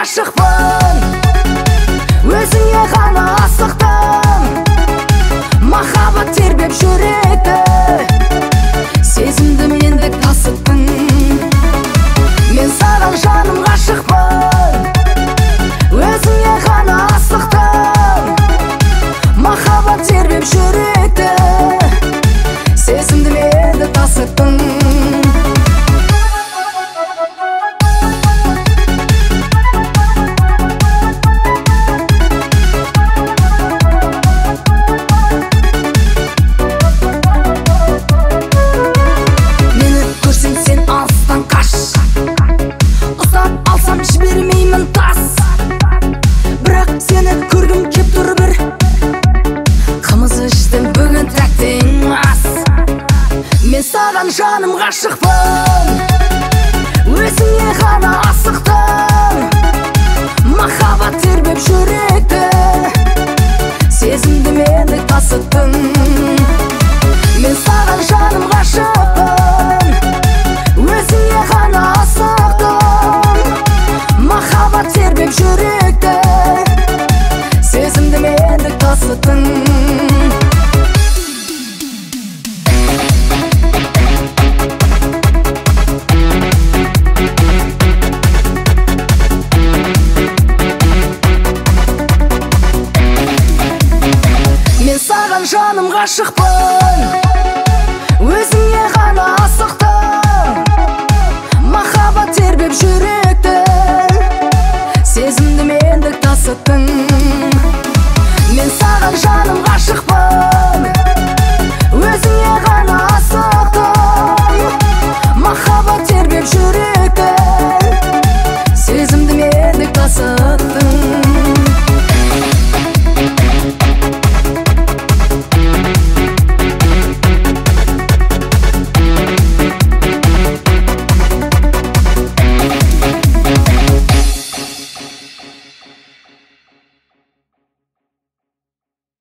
ғашықпын, өзіңе ғана асықтым. Махаббат тербеп жүректі, сезімді мендік тасыттың. Мен саған жаным ғашықпын, өзіңе ғана асықтым. Махаббат тербеп жүректі, сезімді мендік тасыттың. Жібермеймін тас, бірақ сені көргім кеп тұр бір. Қымыз іштім бүгін тәттең ас. Мен саған жаным ғашықпын, өзіңе ғана асықтым. Махаббат тербеп жүректі, сезімді мендік тасыттың. Мен саған жаным ғашықпын, өзіңе ғана асықтым. Махаббат тербеп жүректі, сезімді мендік тасыттың. Мен саған жаным ғашықпын, өзіңе ғана асықтым. Махаббат тербеп жүректі, сезімді мендік тасыттың. Мен саған жаным ғашықпын.